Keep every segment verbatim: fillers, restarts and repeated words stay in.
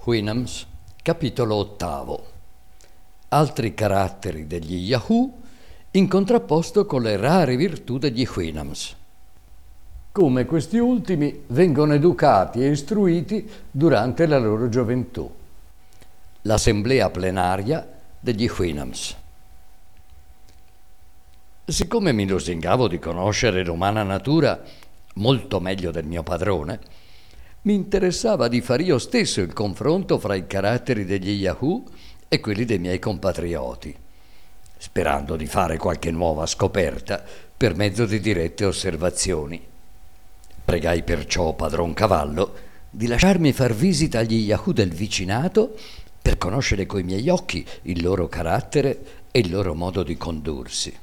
Houyhnhnms, capitolo ottavo. Altri caratteri degli Yahoo in contrapposto con le rare virtù degli Houyhnhnms. Come questi ultimi vengono educati e istruiti durante la loro gioventù. L'assemblea plenaria degli Houyhnhnms. Siccome mi lusingavo di conoscere l'umana natura molto meglio del mio padrone, mi interessava di far io stesso il confronto fra i caratteri degli Yahoo e quelli dei miei compatrioti, sperando di fare qualche nuova scoperta per mezzo di dirette osservazioni. Pregai perciò padron Cavallo di lasciarmi far visita agli Yahoo del vicinato per conoscere coi miei occhi il loro carattere e il loro modo di condursi.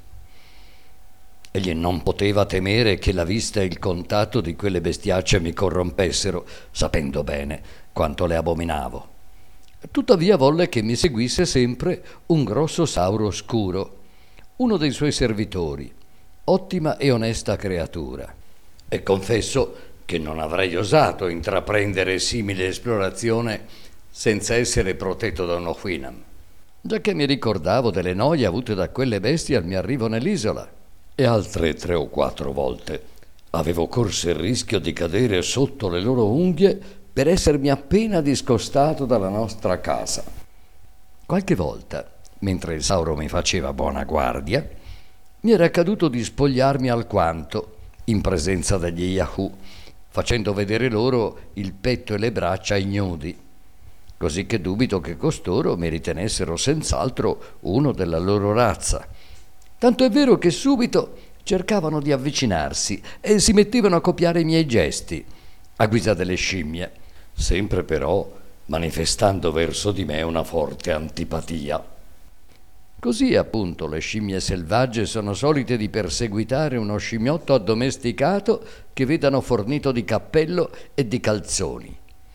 Egli non poteva temere che la vista e il contatto di quelle bestiacce mi corrompessero, sapendo bene quanto le abominavo. Tuttavia volle che mi seguisse sempre un grosso sauro scuro, uno dei suoi servitori, ottima e onesta creatura. E confesso che non avrei osato intraprendere simile esplorazione senza essere protetto da uno Houyhnhnm, giacché mi ricordavo delle noie avute da quelle bestie al mio arrivo nell'isola. E altre tre o quattro volte avevo corso il rischio di cadere sotto le loro unghie per essermi appena discostato dalla nostra casa. Qualche volta, mentre il sauro mi faceva buona guardia, mi era accaduto di spogliarmi alquanto in presenza degli Yahoo, facendo vedere loro il petto e le braccia ignudi, così che dubito che costoro mi ritenessero senz'altro uno della loro razza. Tanto è vero che subito cercavano di avvicinarsi e si mettevano a copiare i miei gesti, a guisa delle scimmie, sempre però manifestando verso di me una forte antipatia. Così appunto le scimmie selvagge sono solite di perseguitare uno scimmiotto addomesticato che vedano fornito di cappello e di calzoni.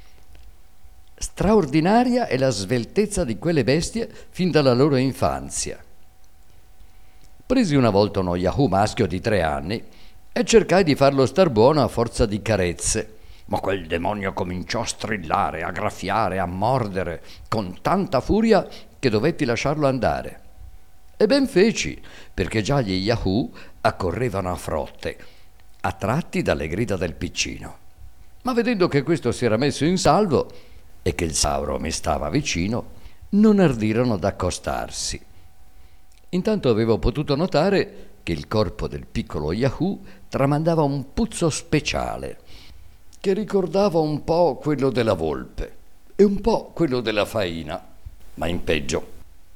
Straordinaria è la sveltezza di quelle bestie fin dalla loro infanzia. Presi una volta uno Yahoo maschio di tre anni e cercai di farlo star buono a forza di carezze, ma quel demonio cominciò a strillare, a graffiare, a mordere con tanta furia che dovetti lasciarlo andare. E ben feci, perché già gli Yahoo accorrevano a frotte, attratti dalle grida del piccino. Ma vedendo che questo si era messo in salvo e che il sauro mi stava vicino, non ardirono d'accostarsi. Intanto avevo potuto notare che il corpo del piccolo Yahoo tramandava un puzzo speciale, che ricordava un po' quello della volpe e un po' quello della faina, ma in peggio.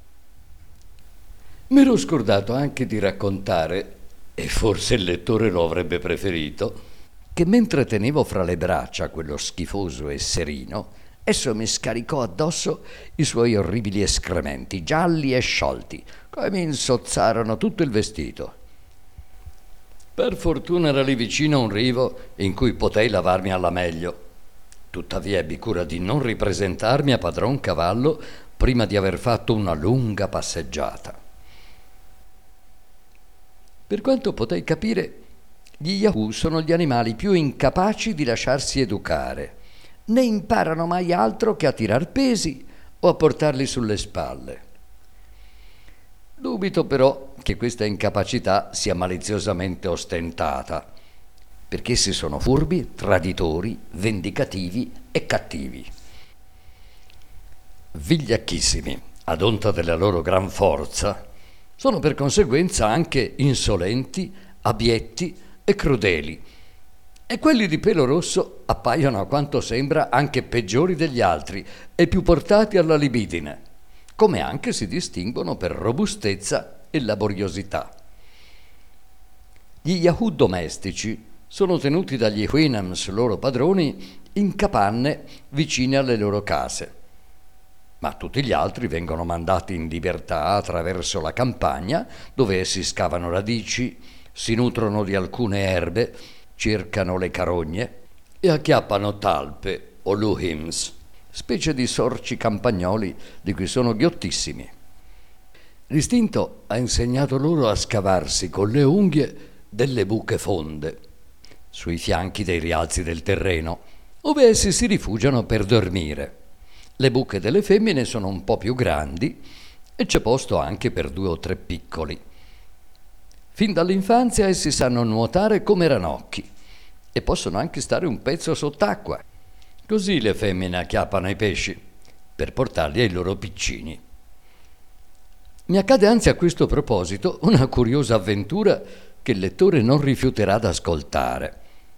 M'ero scordato anche di raccontare, e forse il lettore lo avrebbe preferito, che mentre tenevo fra le braccia quello schifoso esserino, esso mi scaricò addosso i suoi orribili escrementi, gialli e sciolti, che mi insozzarono tutto il vestito. Per fortuna era lì vicino un rivo in cui potei lavarmi alla meglio. Tuttavia ebbi cura di non ripresentarmi a padron Cavallo prima di aver fatto una lunga passeggiata. Per quanto potei capire, gli Yahoo sono gli animali più incapaci di lasciarsi educare. Ne imparano mai altro che a tirar pesi o a portarli sulle spalle. Dubito però che questa incapacità sia maliziosamente ostentata, perché essi sono furbi, traditori, vendicativi e cattivi. Vigliacchissimi, ad onta della loro gran forza, sono per conseguenza anche insolenti, abietti e crudeli, e quelli di pelo rosso appaiono a quanto sembra anche peggiori degli altri e più portati alla libidine, come anche si distinguono per robustezza e laboriosità. Gli Yahoo domestici sono tenuti dagli Houyhnhnms, loro padroni, in capanne vicine alle loro case, ma tutti gli altri vengono mandati in libertà attraverso la campagna, dove essi scavano radici, si nutrono di alcune erbe, cercano le carogne e acchiappano talpe o luhims, specie di sorci campagnoli di cui sono ghiottissimi. L'istinto ha insegnato loro a scavarsi con le unghie delle buche fonde sui fianchi dei rialzi del terreno, ove essi si rifugiano per dormire, Le buche delle femmine sono un po' più grandi e c'è posto anche per due o tre piccoli. Fin dall'infanzia essi sanno nuotare come ranocchi e possono anche stare un pezzo sott'acqua. Così le femmine acchiappano i pesci per portarli ai loro piccini. Mi accade anzi a questo proposito una curiosa avventura che il lettore non rifiuterà d'ascoltare.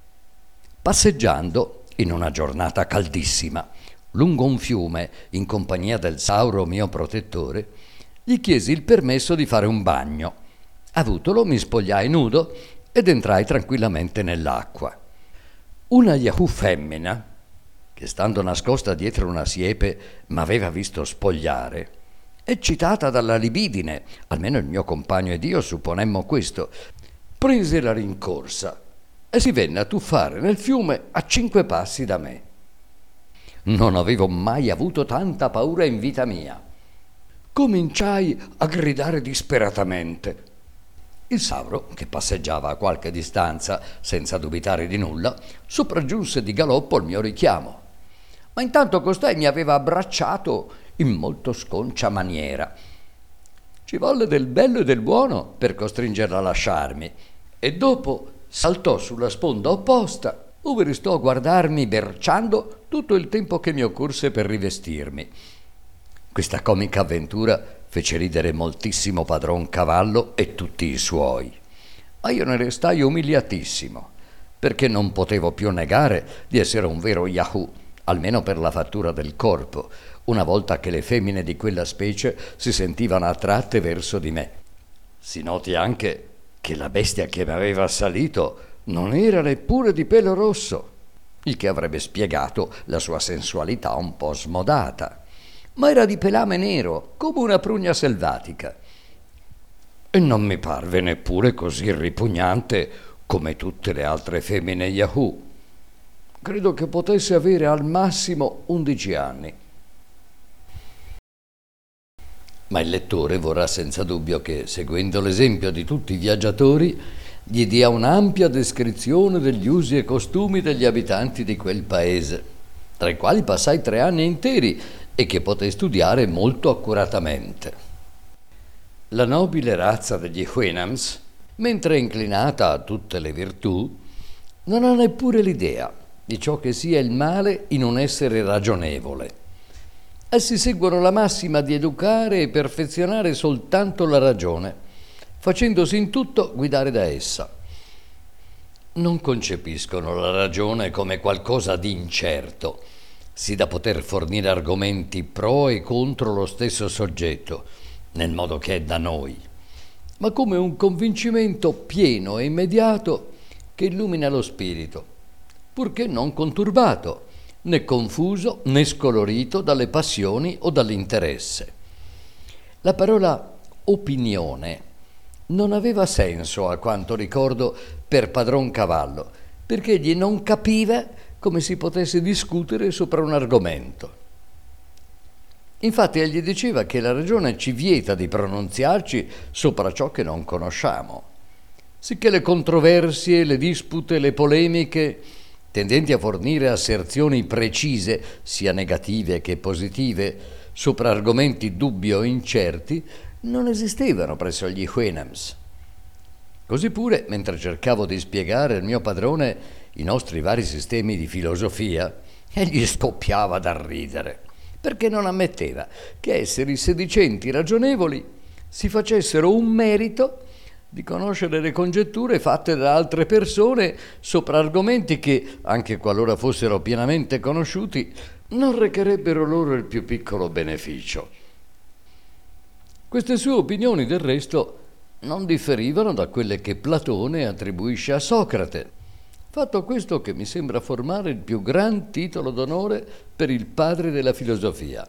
Passeggiando in una giornata caldissima lungo un fiume in compagnia del Sauro mio protettore, gli chiesi il permesso di fare un bagno. Avutolo, mi spogliai nudo ed entrai tranquillamente nell'acqua. Una Yahoo femmina, che stando nascosta dietro una siepe m'aveva visto spogliare, eccitata dalla libidine, almeno il mio compagno ed io supponemmo questo, prese la rincorsa e si venne a tuffare nel fiume a cinque passi da me. Non avevo mai avuto tanta paura in vita mia. Cominciai a gridare disperatamente. Il Sauro, che passeggiava a qualche distanza senza dubitare di nulla, sopraggiunse di galoppo al mio richiamo. Ma intanto costei mi aveva abbracciato in molto sconcia maniera. Ci volle del bello e del buono per costringerla a lasciarmi, e dopo saltò sulla sponda opposta, dove restò a guardarmi berciando tutto il tempo che mi occorse per rivestirmi. Questa comica avventura fece ridere moltissimo padron Cavallo e tutti i suoi, ma io ne restai umiliatissimo, perché non potevo più negare di essere un vero Yahoo, almeno per la fattura del corpo, una volta che le femmine di quella specie si sentivano attratte verso di me. Si noti anche che la bestia che mi aveva assalito non era neppure di pelo rosso, il che avrebbe spiegato la sua sensualità un po' smodata, ma era di pelame nero, come una prugna selvatica. E non mi parve neppure così ripugnante come tutte le altre femmine Yahoo. Credo che potesse avere al massimo undici anni. Ma il lettore vorrà senza dubbio che, seguendo l'esempio di tutti i viaggiatori, gli dia un'ampia descrizione degli usi e costumi degli abitanti di quel paese, tra i quali passai tre anni interi e che potei studiare molto accuratamente. La nobile razza degli Houyhnhnms, mentre è inclinata a tutte le virtù, non ha neppure l'idea di ciò che sia il male in un essere ragionevole. Essi seguono la massima di educare e perfezionare soltanto la ragione, facendosi in tutto guidare da essa. Non concepiscono la ragione come qualcosa di incerto, sì da poter fornire argomenti pro e contro lo stesso soggetto, nel modo che è da noi, ma come un convincimento pieno e immediato che illumina lo spirito, purché non conturbato, né confuso né scolorito dalle passioni o dall'interesse. La parola opinione non aveva senso, a quanto ricordo, per padron Cavallo, perché egli non capiva come si potesse discutere sopra un argomento. Infatti egli diceva che la ragione ci vieta di pronunziarci sopra ciò che non conosciamo, sicché le controversie, le dispute, le polemiche, tendenti a fornire asserzioni precise, sia negative che positive, sopra argomenti dubbi o incerti, non esistevano presso gli Houyhnhnms. Così pure, mentre cercavo di spiegare al mio padrone i nostri vari sistemi di filosofia, egli scoppiava da ridere, perché non ammetteva che esseri sedicenti ragionevoli si facessero un merito di conoscere le congetture fatte da altre persone sopra argomenti che, anche qualora fossero pienamente conosciuti, non recherebbero loro il più piccolo beneficio. Queste sue opinioni, del resto, non differivano da quelle che Platone attribuisce a Socrate, fatto questo che mi sembra formare il più gran titolo d'onore per il padre della filosofia.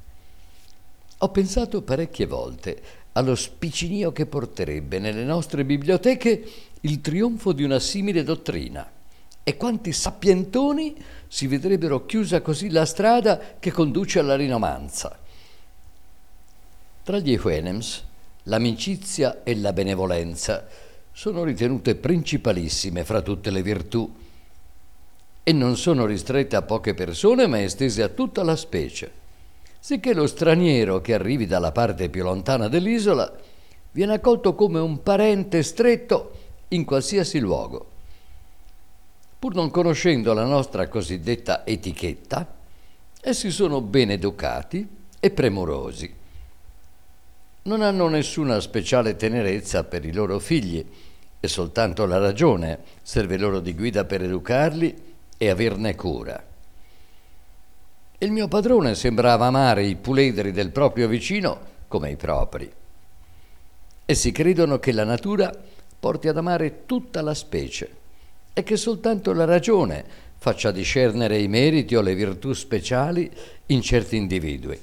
Ho pensato parecchie volte allo spiccinio che porterebbe nelle nostre biblioteche il trionfo di una simile dottrina, e quanti sapientoni si vedrebbero chiusa così la strada che conduce alla rinomanza. Tra gli Houyhnhnms l'amicizia e la benevolenza sono ritenute principalissime fra tutte le virtù e non sono ristrette a poche persone ma estese a tutta la specie. sicché lo straniero che arrivi dalla parte più lontana dell'isola viene accolto come un parente stretto in qualsiasi luogo. Pur non conoscendo la nostra cosiddetta etichetta, essi sono ben educati e premurosi. Non hanno nessuna speciale tenerezza per i loro figli e soltanto la ragione serve loro di guida per educarli e averne cura. Il mio padrone sembrava amare i puledri del proprio vicino come i propri. Essi credono che la natura porti ad amare tutta la specie e che soltanto la ragione faccia discernere i meriti o le virtù speciali in certi individui.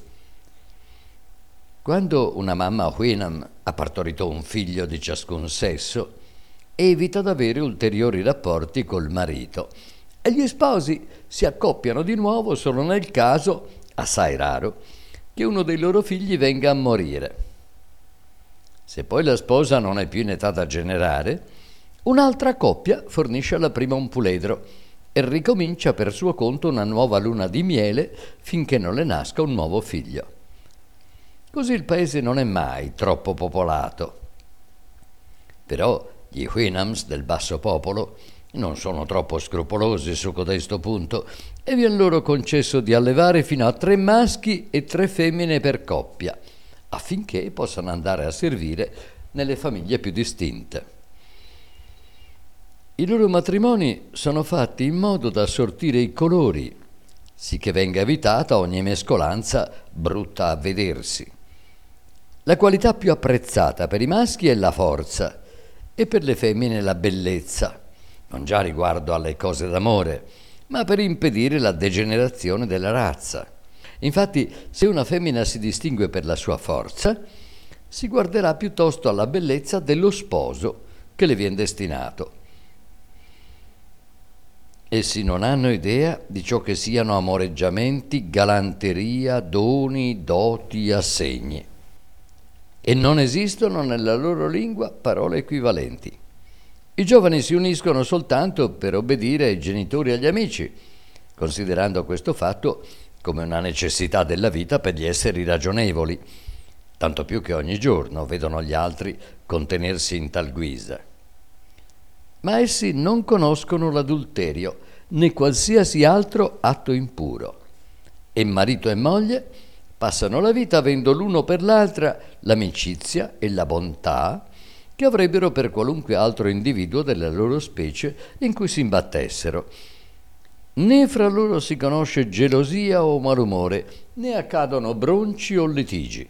Quando una mamma Hweenam ha partorito un figlio di ciascun sesso, evita d'avere ulteriori rapporti col marito e gli sposi si accoppiano di nuovo solo nel caso, assai raro, che uno dei loro figli venga a morire. Se poi la sposa non è più in età da generare, un'altra coppia fornisce alla prima un puledro e ricomincia per suo conto una nuova luna di miele finché non le nasca un nuovo figlio. Così il paese non è mai troppo popolato. Però gli Hweenams del basso popolo non sono troppo scrupolosi su codesto punto e viene loro concesso di allevare fino a tre maschi e tre femmine per coppia, affinché possano andare a servire nelle famiglie più distinte. I loro matrimoni sono fatti in modo da sortire i colori, sicché venga evitata ogni mescolanza brutta a vedersi. La qualità più apprezzata per i maschi è la forza e per le femmine la bellezza, non già riguardo alle cose d'amore, ma per impedire la degenerazione della razza. Infatti, se una femmina si distingue per la sua forza, si guarderà piuttosto alla bellezza dello sposo che le viene destinato. Essi non hanno idea di ciò che siano amoreggiamenti, galanteria, doni, doti, assegni. E non esistono nella loro lingua parole equivalenti. I giovani si uniscono soltanto per obbedire ai genitori e agli amici, considerando questo fatto come una necessità della vita per gli esseri ragionevoli, tanto più che ogni giorno vedono gli altri contenersi in tal guisa. Ma essi non conoscono l'adulterio, né qualsiasi altro atto impuro, e marito e moglie passano la vita avendo l'uno per l'altra l'amicizia e la bontà che avrebbero per qualunque altro individuo della loro specie in cui si imbattessero. Né fra loro si conosce gelosia o malumore, né accadono bronci o litigi.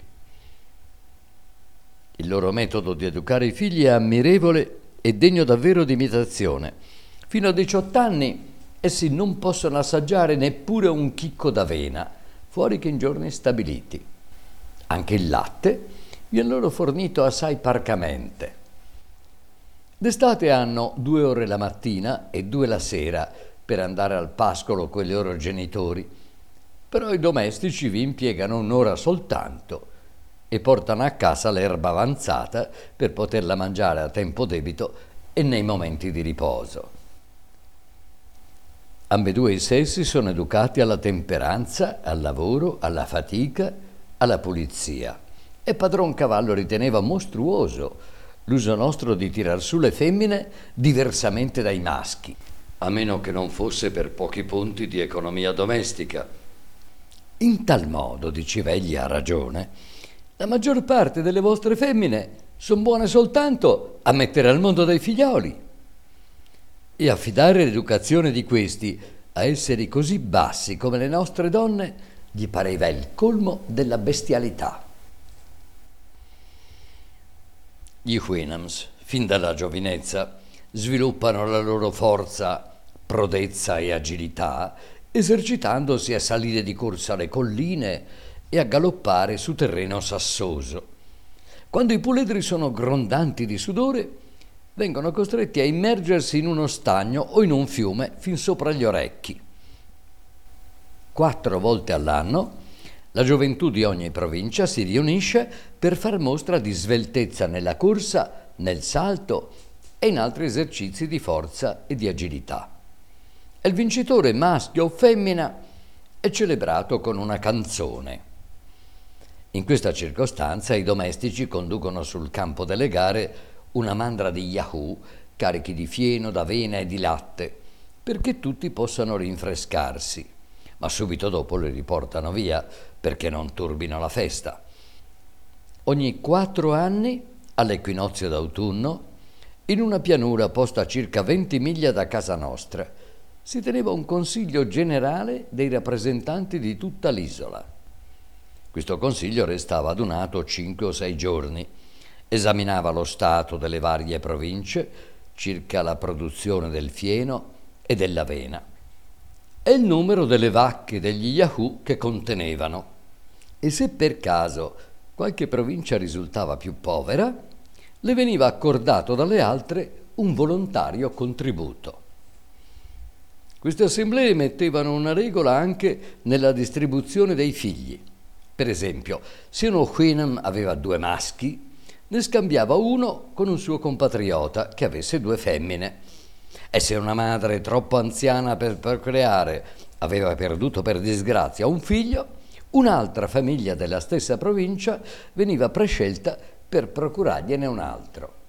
Il loro metodo di educare i figli è ammirevole e degno davvero di imitazione. Fino a diciotto anni essi non possono assaggiare neppure un chicco d'avena, fuori che in giorni stabiliti. Anche il latte viene loro fornito assai parcamente. D'estate hanno due ore la mattina e due la sera per andare al pascolo con i loro genitori, però i domestici vi impiegano un'ora soltanto e portano a casa l'erba avanzata per poterla mangiare a tempo debito e nei momenti di riposo. Ambedue i sessi sono educati alla temperanza, al lavoro, alla fatica, alla pulizia. E padron Cavallo riteneva mostruoso l'uso nostro di tirar su le femmine diversamente dai maschi, a meno che non fosse per pochi punti di economia domestica. In tal modo, diceva egli a ragione, la maggior parte delle vostre femmine son buone soltanto a mettere al mondo dei figlioli. E affidare l'educazione di questi a esseri così bassi come le nostre donne gli pareva il colmo della bestialità. Gli Hweenams, fin dalla giovinezza, sviluppano la loro forza, prodezza e agilità, esercitandosi a salire di corsa le colline e a galoppare su terreno sassoso. Quando i puledri sono grondanti di sudore, vengono costretti a immergersi in uno stagno o in un fiume fin sopra gli orecchi. Quattro volte all'anno la gioventù di ogni provincia si riunisce per far mostra di sveltezza nella corsa, nel salto e in altri esercizi di forza e di agilità. E il vincitore, maschio o femmina, è celebrato con una canzone. In questa circostanza i domestici conducono sul campo delle gare una mandra di Yahoo carichi di fieno, d'avena e di latte, perché tutti possano rinfrescarsi, ma subito dopo li riportano via perché non turbino la festa. Ogni quattro anni, all'equinozio d'autunno, in una pianura posta a circa venti miglia da casa nostra, si teneva un consiglio generale dei rappresentanti di tutta l'isola. Questo consiglio restava adunato cinque o sei giorni, esaminava lo stato delle varie province circa la produzione del fieno e dell'avena e il numero delle vacche degli Yahoo che contenevano, e se per caso qualche provincia risultava più povera, le veniva accordato dalle altre un volontario contributo. Queste assemblee mettevano una regola anche nella distribuzione dei figli. Per esempio, se uno Huinam aveva due maschi, ne scambiava uno con un suo compatriota che avesse due femmine. E se una madre troppo anziana per procreare aveva perduto per disgrazia un figlio, un'altra famiglia della stessa provincia veniva prescelta per procurargliene un altro.